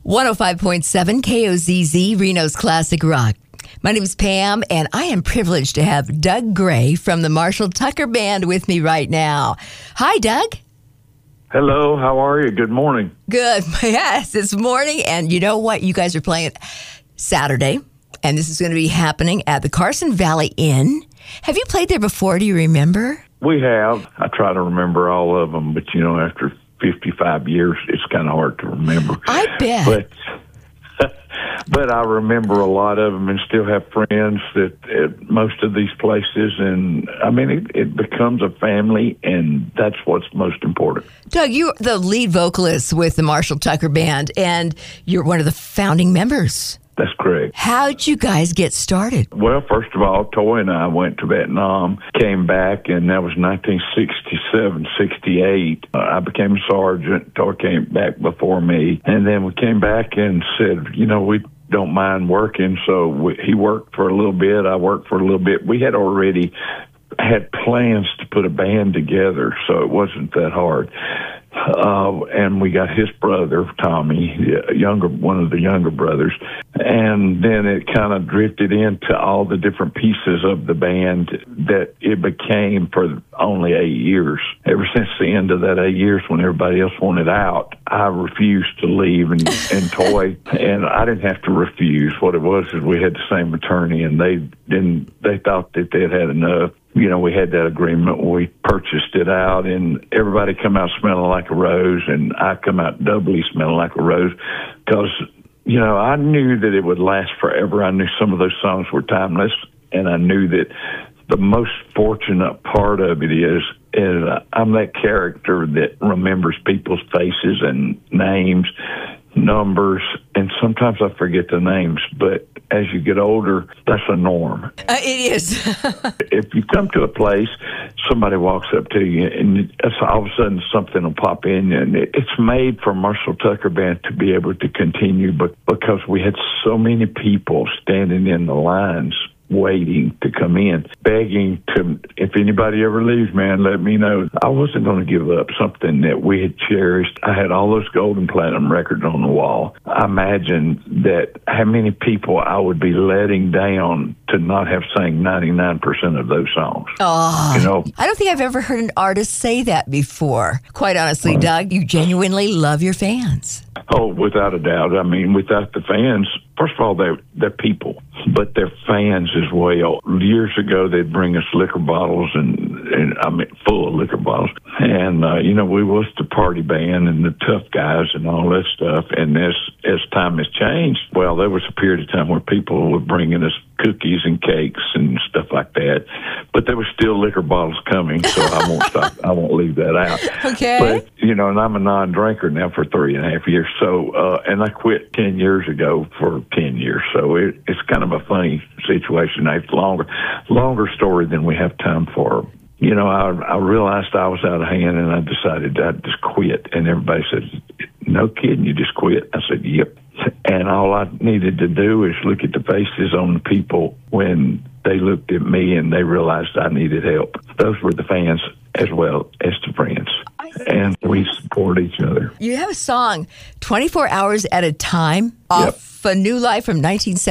105.7 KOZZ, Reno's Classic Rock. My name is Pam, and I am privileged to have Doug Gray from the Marshall Tucker Band with me right now. Hi, Doug. Hello, how are you? Good morning. Good. Yes, it's morning, and you know what? You guys are playing Saturday, and this is going to be happening at the Carson Valley Inn. Have you played there before? Do you remember? We have. I try to remember all of them, but, you know, after 55 years, it's kind of hard to remember. I bet. But I remember a lot of them and still have friends at most of these places. And, I mean, it becomes a family, and that's what's most important. Doug, you're the lead vocalist with the Marshall Tucker Band, and you're one of the founding members. That's correct. How'd you guys get started? Well, first of all, Toy and I went to Vietnam, came back, and that was 1967, 68. I became a sergeant. Toy came back before me. And then we came back and said, you know, we don't mind working. So he worked for a little bit. I worked for a little bit. We had already had plans to put a band together, so it wasn't that hard. And we got his brother, Tommy, one of the younger brothers. And then it kind of drifted into all the different pieces of the band that it became for only 8 years. Ever since the end of that 8 years, when everybody else wanted out, I refused to leave and Toy. And I didn't have to refuse. What it was is we had the same attorney, and they thought that they'd had enough. You know, we had that agreement. We purchased it out, and everybody come out smelling like a rose, and I come out doubly smelling like a rose because, you know, I knew that it would last forever. I knew some of those songs were timeless, and I knew that the most fortunate part of it is I'm that character that remembers people's faces and names, numbers, and sometimes I forget the names, but as you get older, that's a norm. It is. If you come to a place, somebody walks up to you, and all of a sudden something will pop in, and it's made for Marshall Tucker Band to be able to continue, but because we had so many people standing in the lines waiting to come in, begging to, if anybody ever leaves, man, let me know. I wasn't going to give up something that we had cherished. I had all those gold and platinum records on the wall. I imagined that how many people I would be letting down to not have sang 99% of those songs. Oh, you know, I don't think I've ever heard an artist say that before. Quite honestly, Doug, you genuinely love your fans. Oh, without a doubt. I mean, without the fans, first of all, they're people, but they're fans as well. Years ago, they'd bring us liquor bottles and I mean, full of liquor bottles. And, you know, we was the party band and the tough guys and all that stuff. And as time has changed, well, there was a period of time where people were bringing us cookies and cakes and stuff like that. But there was still liquor bottles coming, so I won't stop. I won't leave that out. Okay. But, you know, and I'm a non-drinker now for 3.5 years. So, and I quit 10 years ago for 10 years. So it's kind of a funny situation. It's longer story than we have time for. You know, I realized I was out of hand, and I decided I'd just quit. And everybody said, no kidding, you just quit? I said, yep. And all I needed to do is look at the faces on the people when they looked at me and they realized I needed help. Those were the fans as well as the friends. And we support each other. You have a song, 24 Hours at a Time, off A New Life from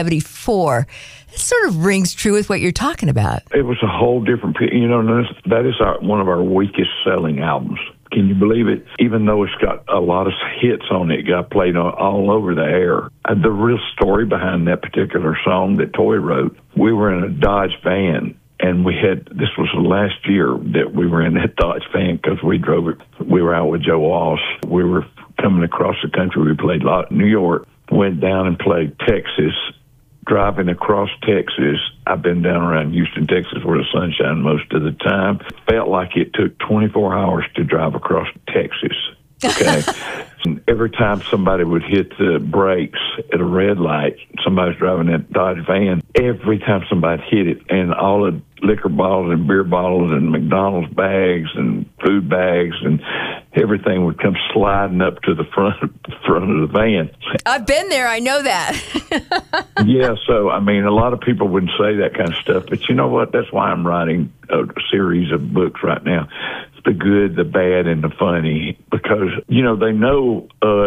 1974. It sort of rings true with what you're talking about. It was a whole different, you know, that is one of our weakest selling albums. Can you believe it? Even though it's got a lot of hits on it, got played all over the air. The real story behind that particular song that Toy wrote, we were in a Dodge van, and this was the last year that we were in that Dodge van because we drove it. We were out with Joe Walsh. We were coming across the country. We played a lot in New York, went down and played Texas. Driving across Texas, I've been down around Houston, Texas, where the sun shines most of the time. Felt like it took 24 hours to drive across Texas. Okay. And every time somebody would hit the brakes at a red light, somebody's driving that Dodge van, every time somebody hit it, and all the liquor bottles and beer bottles and McDonald's bags and food bags and everything would come sliding up to the front of the van. I've been there. I know that. Yeah, so, I mean, a lot of people wouldn't say that kind of stuff, but you know what? That's why I'm writing a series of books right now. The good, the bad, and the funny, because, you know, they know us.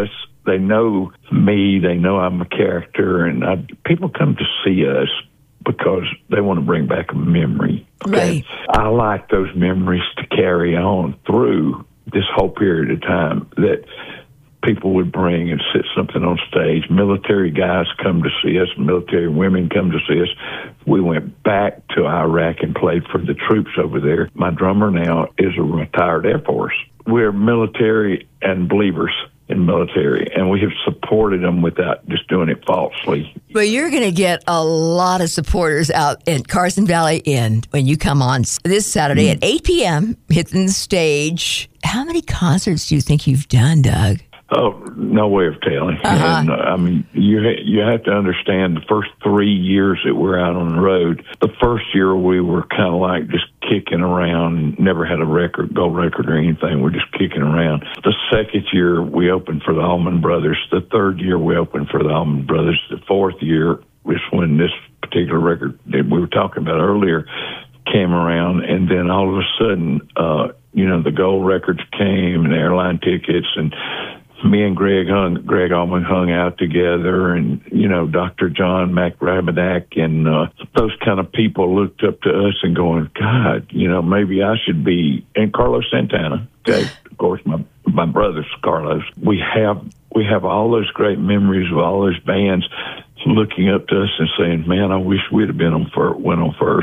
They know me. They know I'm a character, and people come to see us because they want to bring back a memory. Okay? Right. I like those memories to carry on through this whole period of time, that people would bring and sit something on stage. Military guys come to see us. Military women come to see us. We went back to Iraq and played for the troops over there. My drummer now is a retired Air Force. We're military and believers in military, and we have supported them without just doing it falsely. But you're going to get a lot of supporters out at Carson Valley Inn when you come on this Saturday at 8 p.m., hitting the stage. How many concerts do you think you've done, Doug? Oh, no way of telling. And, I mean, you have to understand the first 3 years that we're out on the road. The first year we were kind of like just kicking around, never had a gold record or anything. We're just kicking around. The second year we opened for the Allman Brothers. The third year we opened for the Allman Brothers. The fourth year was when this particular record that we were talking about earlier came around, and then all of a sudden, the gold records came and airline tickets, and me and Greg Allman hung out together, and, Dr. John McRabenack and those kind of people looked up to us and going, God, maybe I should be, and Carlos Santana, okay, of course, my brother's Carlos. We have all those great memories of all those bands looking up to us and saying, man, I wish we'd have went on first.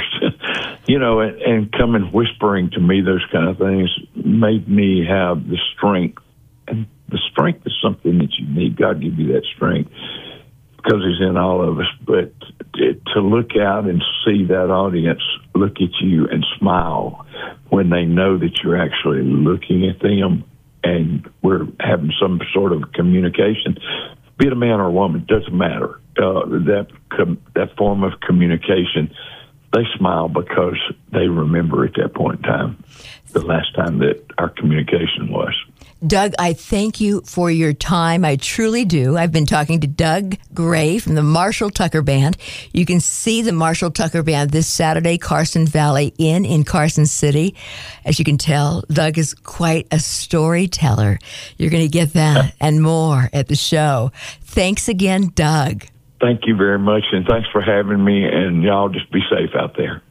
And coming whispering to me those kind of things made me have the strength. And the strength is something that you need. God give you that strength because He's in all of us. But to look out and see that audience look at you and smile when they know that you're actually looking at them and we're having some sort of communication, be it a man or a woman, doesn't matter. That form of communication, they smile because they remember at that point in time the last time that our communication was. Doug, I thank you for your time. I truly do. I've been talking to Doug Gray from the Marshall Tucker Band. You can see the Marshall Tucker Band this Saturday, Carson Valley Inn in Carson City. As you can tell, Doug is quite a storyteller. You're going to get that and more at the show. Thanks again, Doug. Thank you very much, and thanks for having me, and y'all just be safe out there.